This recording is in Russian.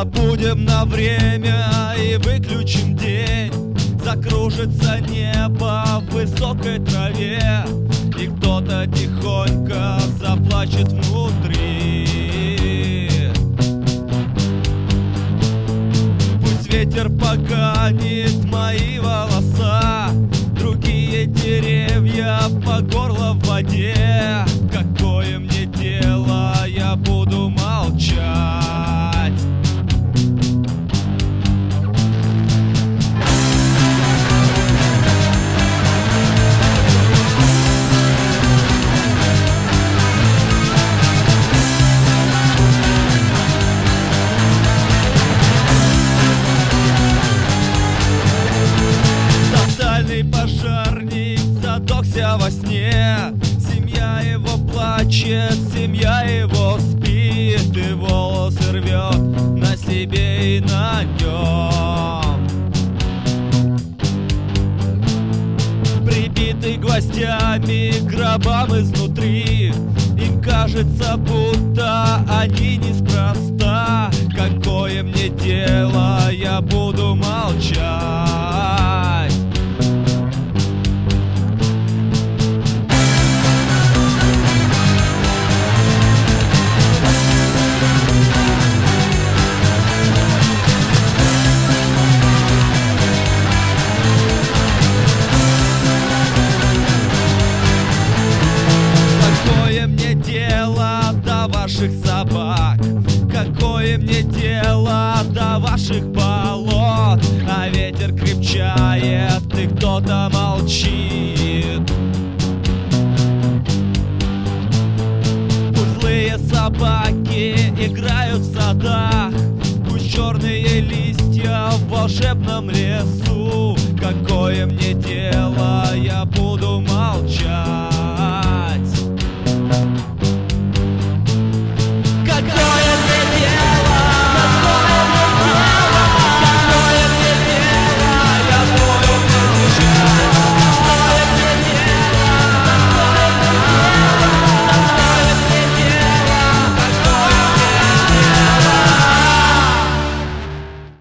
Забудем на время и выключим день. Закружится небо в высокой траве, и кто-то тихонько заплачет внутри. Пусть ветер поганит мои волоса, другие деревья по горло в воде. Какое мне дело, я буду молчать. Пожарник задохся во сне, семья его плачет, семья его спит, и волосы рвет на себе и на нем. Прибитый гвоздями к гробам изнутри, им кажется, будто они неспроста. Какое мне дело, я буду молчать. До ваших собак, какое мне дело до ваших болот? А ветер крепчает, и кто-то молчит. Пусть злые собаки играют в садах, пусть черные листья в волшебном лесу. Какое мне дело, я буду молчать.